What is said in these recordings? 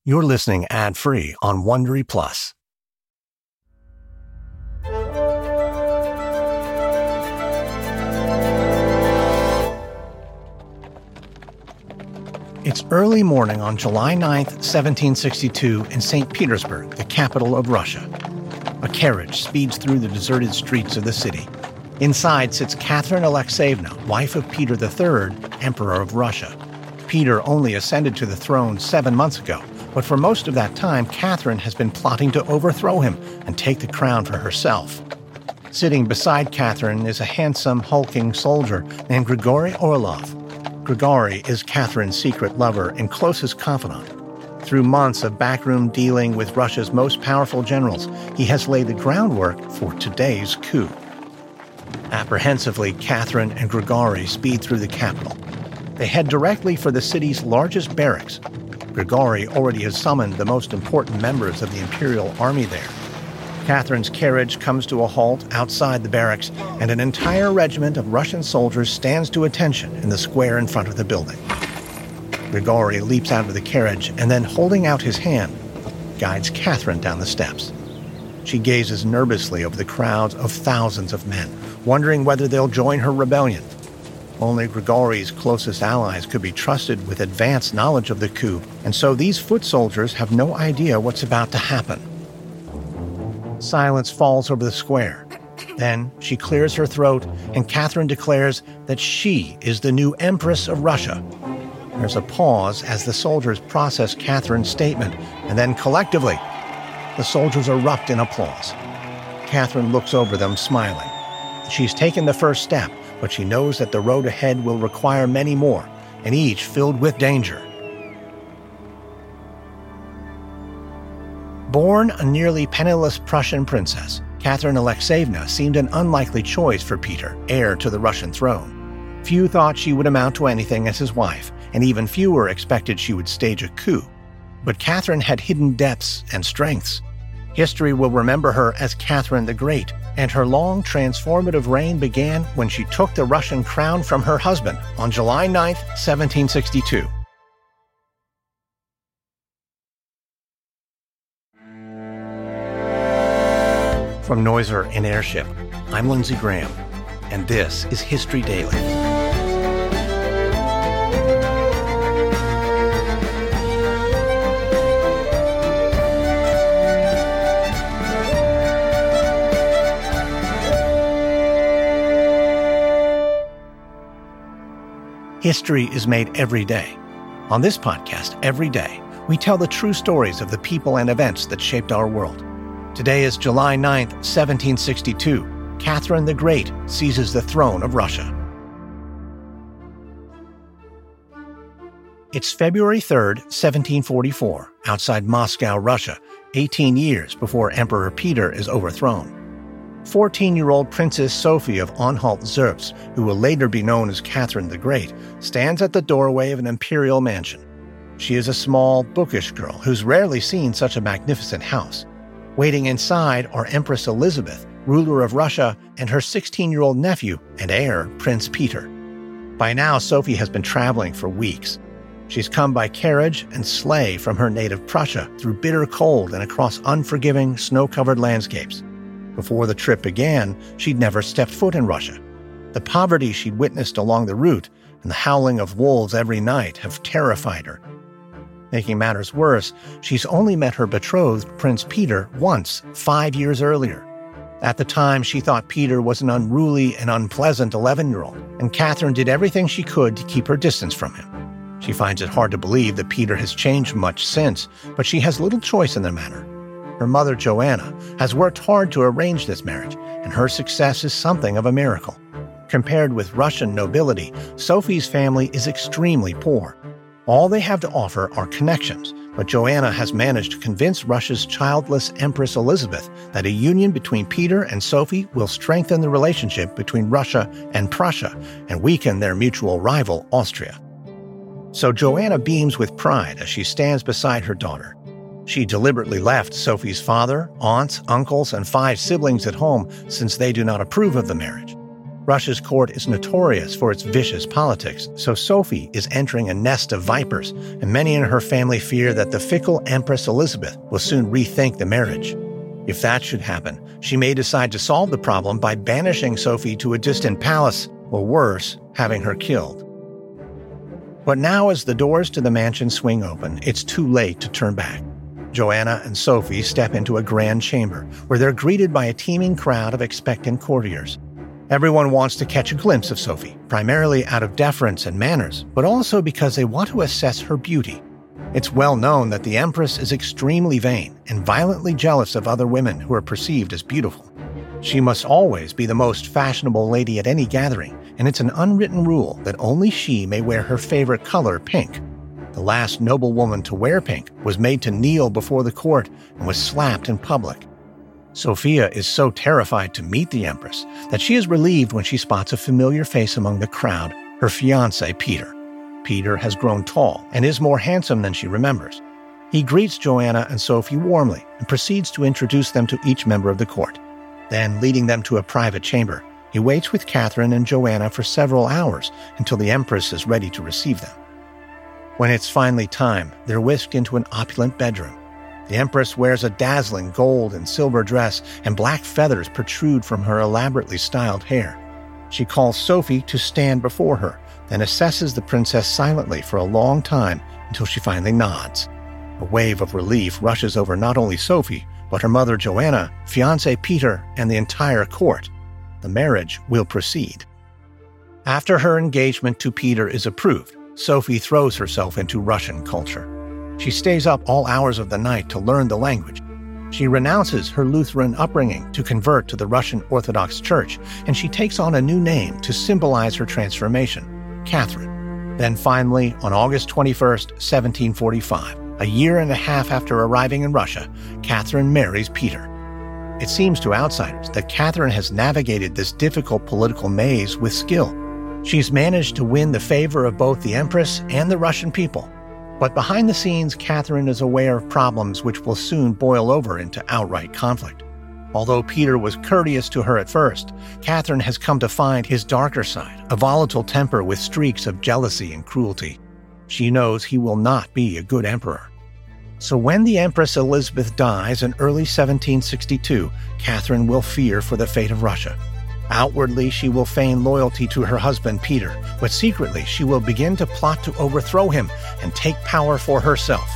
You're listening ad-free on Wondery Plus. It's early morning on July 9th, 1762, in St. Petersburg, the capital of Russia. A carriage speeds through the deserted streets of the city. Inside sits Catherine Alexeyevna, wife of Peter III, Emperor of Russia. Peter only ascended to the throne 7 months ago, but for most of that time, Catherine has been plotting to overthrow him and take the crown for herself. Sitting beside Catherine is a handsome, hulking soldier named Grigory Orlov. Grigory is Catherine's secret lover and closest confidant. Through months of backroom dealing with Russia's most powerful generals, he has laid the groundwork for today's coup. Apprehensively, Catherine and Grigory speed through the capital. They head directly for the city's largest barracks. Grigory already has summoned the most important members of the imperial army there. Catherine's carriage comes to a halt outside the barracks, and an entire regiment of Russian soldiers stands to attention in the square in front of the building. Grigory leaps out of the carriage and then, holding out his hand, guides Catherine down the steps. She gazes nervously over the crowds of thousands of men, wondering whether they'll join her rebellion. Only Grigory's closest allies could be trusted with advanced knowledge of the coup, and so these foot soldiers have no idea what's about to happen. Silence falls over the square. Then she clears her throat, and Catherine declares that she is the new Empress of Russia. There's a pause as the soldiers process Catherine's statement, and then collectively, the soldiers erupt in applause. Catherine looks over them, smiling. She's taken the first step, but she knows that the road ahead will require many more, and each filled with danger. Born a nearly penniless Prussian princess, Catherine Alexeyevna seemed an unlikely choice for Peter, heir to the Russian throne. Few thought she would amount to anything as his wife, and even fewer expected she would stage a coup. But Catherine had hidden depths and strengths. History will remember her as Catherine the Great, and her long, transformative reign began when she took the Russian crown from her husband on July 9th, 1762. From Noiser and Airship, I'm Lindsey Graham, and this is History Daily. History is made every day. On this podcast, every day, we tell the true stories of the people and events that shaped our world. Today is July 9th, 1762. Catherine the Great seizes the throne of Russia. It's February 3rd, 1744, outside Moscow, Russia, 18 years before Emperor Peter is overthrown. 14-year-old Princess Sophie of Anhalt-Zerbst, who will later be known as Catherine the Great, stands at the doorway of an imperial mansion. She is a small, bookish girl who's rarely seen such a magnificent house. Waiting inside are Empress Elizabeth, ruler of Russia, and her 16-year-old nephew and heir, Prince Peter. By now, Sophie has been traveling for weeks. She's come by carriage and sleigh from her native Prussia through bitter cold and across unforgiving, snow-covered landscapes. Before the trip began, she'd never stepped foot in Russia. The poverty she'd witnessed along the route and the howling of wolves every night have terrified her. Making matters worse, she's only met her betrothed, Prince Peter, once, 5 years earlier. At the time, she thought Peter was an unruly and unpleasant 11-year-old, and Catherine did everything she could to keep her distance from him. She finds it hard to believe that Peter has changed much since, but she has little choice in the matter. Her mother, Joanna, has worked hard to arrange this marriage, and her success is something of a miracle. Compared with Russian nobility, Sophie's family is extremely poor. All they have to offer are connections, but Joanna has managed to convince Russia's childless Empress Elizabeth that a union between Peter and Sophie will strengthen the relationship between Russia and Prussia and weaken their mutual rival, Austria. So Joanna beams with pride as she stands beside her daughter. She deliberately left Sophie's father, aunts, uncles, and 5 siblings at home since they do not approve of the marriage. Russia's court is notorious for its vicious politics, so Sophie is entering a nest of vipers, and many in her family fear that the fickle Empress Elizabeth will soon rethink the marriage. If that should happen, she may decide to solve the problem by banishing Sophie to a distant palace, or worse, having her killed. But now as the doors to the mansion swing open, it's too late to turn back. Joanna and Sophie step into a grand chamber, where they're greeted by a teeming crowd of expectant courtiers. Everyone wants to catch a glimpse of Sophie, primarily out of deference and manners, but also because they want to assess her beauty. It's well known that the Empress is extremely vain and violently jealous of other women who are perceived as beautiful. She must always be the most fashionable lady at any gathering, and it's an unwritten rule that only she may wear her favorite color, pink. The last noblewoman to wear pink was made to kneel before the court and was slapped in public. Sophia is so terrified to meet the Empress that she is relieved when she spots a familiar face among the crowd, her fiancé, Peter. Peter has grown tall and is more handsome than she remembers. He greets Joanna and Sophie warmly and proceeds to introduce them to each member of the court. Then, leading them to a private chamber, he waits with Catherine and Joanna for several hours until the Empress is ready to receive them. When it's finally time, they're whisked into an opulent bedroom. The Empress wears a dazzling gold and silver dress, and black feathers protrude from her elaborately styled hair. She calls Sophie to stand before her, then assesses the princess silently for a long time until she finally nods. A wave of relief rushes over not only Sophie, but her mother Joanna, fiancé Peter, and the entire court. The marriage will proceed. After her engagement to Peter is approved, Sophie throws herself into Russian culture. She stays up all hours of the night to learn the language. She renounces her Lutheran upbringing to convert to the Russian Orthodox Church, and she takes on a new name to symbolize her transformation, Catherine. Then finally, on August 21st, 1745, a year and a half after arriving in Russia, Catherine marries Peter. It seems to outsiders that Catherine has navigated this difficult political maze with skill. She's managed to win the favor of both the Empress and the Russian people. But behind the scenes, Catherine is aware of problems which will soon boil over into outright conflict. Although Peter was courteous to her at first, Catherine has come to find his darker side, a volatile temper with streaks of jealousy and cruelty. She knows he will not be a good emperor. So when the Empress Elizabeth dies in early 1762, Catherine will fear for the fate of Russia. Outwardly, she will feign loyalty to her husband Peter, but secretly she will begin to plot to overthrow him and take power for herself.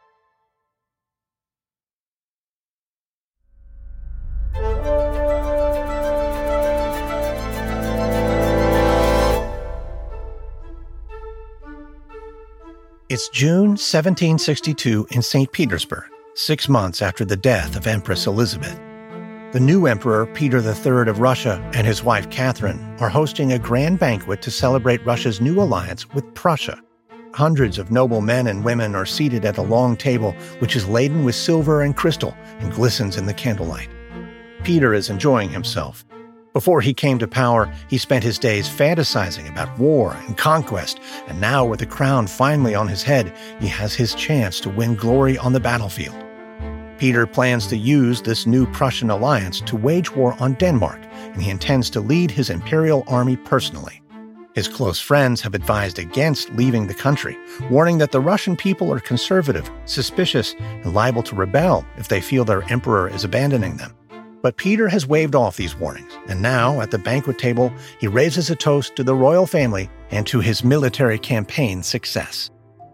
It's June 1762 in St. Petersburg, 6 months after the death of Empress Elizabeth. The new emperor, Peter III of Russia, and his wife Catherine are hosting a grand banquet to celebrate Russia's new alliance with Prussia. Hundreds of noble men and women are seated at a long table which is laden with silver and crystal and glistens in the candlelight. Peter is enjoying himself. Before he came to power, he spent his days fantasizing about war and conquest, and now with the crown finally on his head, he has his chance to win glory on the battlefield. Peter plans to use this new Prussian alliance to wage war on Denmark, and he intends to lead his imperial army personally. His close friends have advised against leaving the country, warning that the Russian people are conservative, suspicious, and liable to rebel if they feel their emperor is abandoning them. But Peter has waved off these warnings, and now, at the banquet table, he raises a toast to the royal family and to his military campaign's success.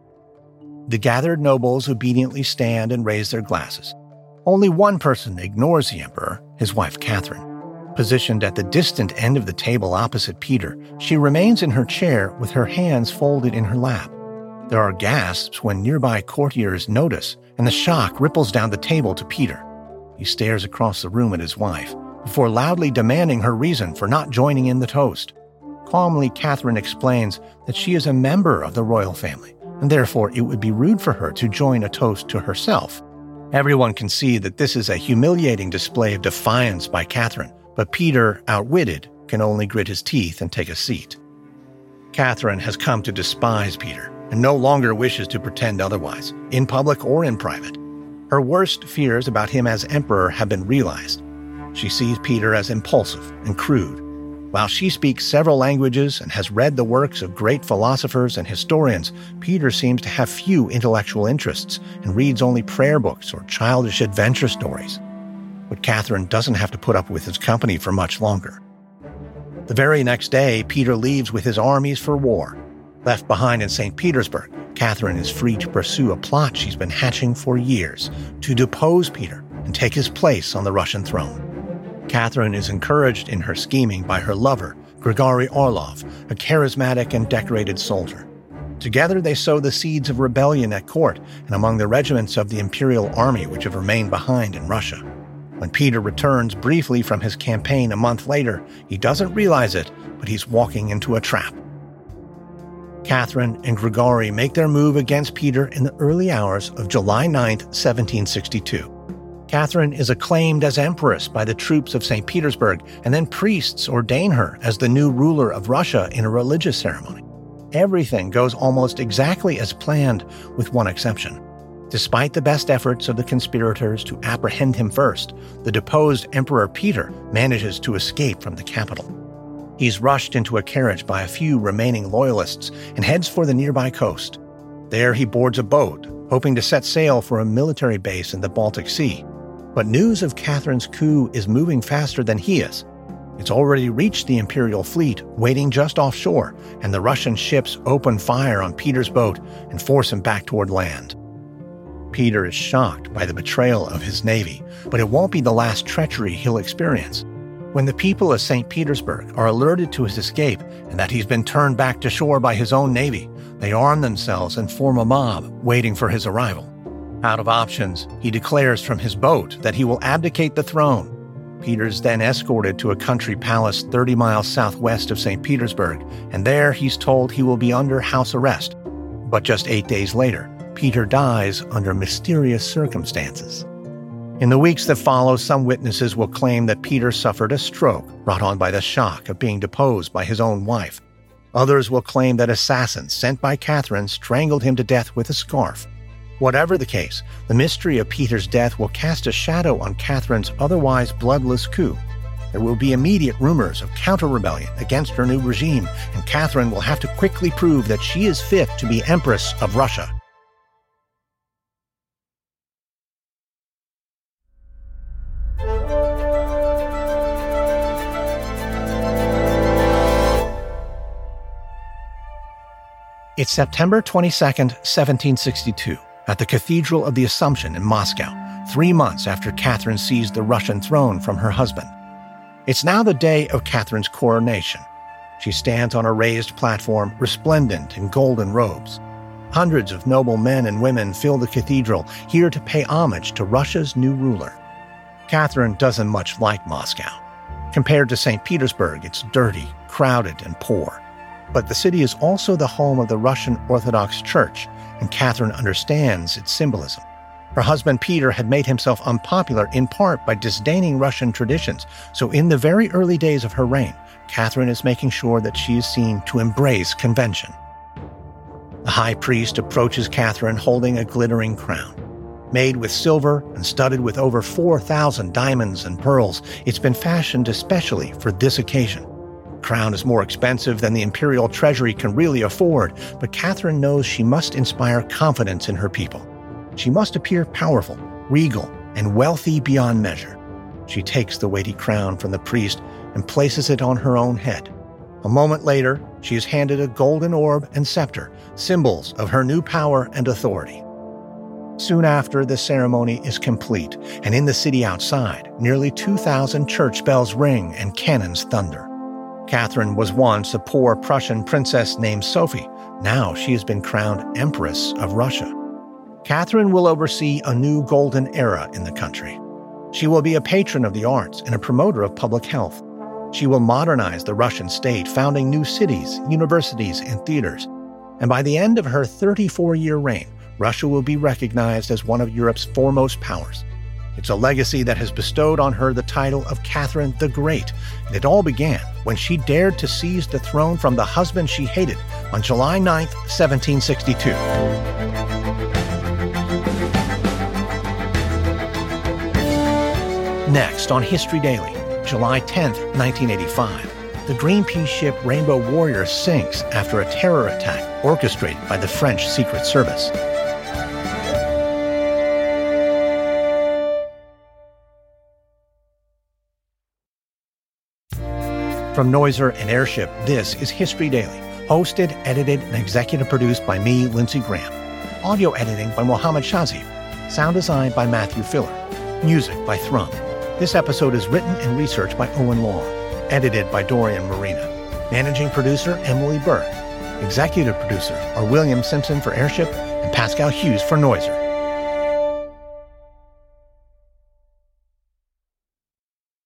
The gathered nobles obediently stand and raise their glasses. Only one person ignores the emperor, his wife Catherine. Positioned at the distant end of the table opposite Peter, she remains in her chair with her hands folded in her lap. There are gasps when nearby courtiers notice, and the shock ripples down the table to Peter. He stares across the room at his wife, before loudly demanding her reason for not joining in the toast. Calmly, Catherine explains that she is a member of the royal family, and therefore it would be rude for her to join a toast to herself. Everyone can see that this is a humiliating display of defiance by Catherine, but Peter, outwitted, can only grit his teeth and take a seat. Catherine has come to despise Peter, and no longer wishes to pretend otherwise, in public or in private. Her worst fears about him as emperor have been realized. She sees Peter as impulsive and crude. While she speaks several languages and has read the works of great philosophers and historians, Peter seems to have few intellectual interests and reads only prayer books or childish adventure stories. But Catherine doesn't have to put up with his company for much longer. The very next day, Peter leaves with his armies for war. Left behind in St. Petersburg, Catherine is free to pursue a plot she's been hatching for years to depose Peter and take his place on the Russian throne. Catherine is encouraged in her scheming by her lover, Grigory Orlov, a charismatic and decorated soldier. Together they sow the seeds of rebellion at court and among the regiments of the imperial army which have remained behind in Russia. When Peter returns briefly from his campaign a month later, he doesn't realize it, but he's walking into a trap. Catherine and Grigory make their move against Peter in the early hours of July 9, 1762. Catherine is acclaimed as empress by the troops of St. Petersburg, and then priests ordain her as the new ruler of Russia in a religious ceremony. Everything goes almost exactly as planned, with one exception. Despite the best efforts of the conspirators to apprehend him first, the deposed Emperor Peter manages to escape from the capital. He's rushed into a carriage by a few remaining loyalists and heads for the nearby coast. There he boards a boat, hoping to set sail for a military base in the Baltic Sea. But news of Catherine's coup is moving faster than he is. It's already reached the Imperial fleet, waiting just offshore, and the Russian ships open fire on Peter's boat and force him back toward land. Peter is shocked by the betrayal of his navy, but it won't be the last treachery he'll experience. When the people of St. Petersburg are alerted to his escape and that he's been turned back to shore by his own navy, they arm themselves and form a mob waiting for his arrival. Out of options, he declares from his boat that he will abdicate the throne. Peter's then escorted to a country palace 30 miles southwest of St. Petersburg, and there he's told he will be under house arrest. But just 8 days later, Peter dies under mysterious circumstances. In the weeks that follow, some witnesses will claim that Peter suffered a stroke brought on by the shock of being deposed by his own wife. Others will claim that assassins sent by Catherine strangled him to death with a scarf. Whatever the case, the mystery of Peter's death will cast a shadow on Catherine's otherwise bloodless coup. There will be immediate rumors of counter-rebellion against her new regime, and Catherine will have to quickly prove that she is fit to be Empress of Russia. It's September 22nd, 1762. At the Cathedral of the Assumption in Moscow, 3 months after Catherine seized the Russian throne from her husband. It's now the day of Catherine's coronation. She stands on a raised platform, resplendent in golden robes. Hundreds of noble men and women fill the cathedral, here to pay homage to Russia's new ruler. Catherine doesn't much like Moscow. Compared to St. Petersburg, it's dirty, crowded, and poor. But the city is also the home of the Russian Orthodox Church, and Catherine understands its symbolism. Her husband Peter had made himself unpopular in part by disdaining Russian traditions, so in the very early days of her reign, Catherine is making sure that she is seen to embrace convention. The high priest approaches Catherine holding a glittering crown. Made with silver and studded with over 4,000 diamonds and pearls, it's been fashioned especially for this occasion. The crown is more expensive than the imperial treasury can really afford, but Catherine knows she must inspire confidence in her people. She must appear powerful, regal, and wealthy beyond measure. She takes the weighty crown from the priest and places it on her own head. A moment later, she is handed a golden orb and scepter, symbols of her new power and authority. Soon after, the ceremony is complete, and in the city outside, nearly 2,000 church bells ring and cannons thunder. Catherine was once a poor Prussian princess named Sophie. Now she has been crowned Empress of Russia. Catherine will oversee a new golden era in the country. She will be a patron of the arts and a promoter of public health. She will modernize the Russian state, founding new cities, universities, and theaters. And by the end of her 34-year reign, Russia will be recognized as one of Europe's foremost powers. It's a legacy that has bestowed on her the title of Catherine the Great, and it all began when she dared to seize the throne from the husband she hated on July 9, 1762. Next on History Daily, July 10, 1985, the Greenpeace ship Rainbow Warrior sinks after a terror attack orchestrated by the French Secret Service. From Noiser and Airship, this is History Daily, hosted, edited, and executive produced by me, Lindsey Graham. Audio editing by Mohammed Shazif. Sound design by Matthew Filler. Music by Thrum. This episode is written and researched by Owen Long. Edited by Dorian Marina. Managing producer, Emily Burke. Executive producer are William Simpson for Airship and Pascal Hughes for Noiser.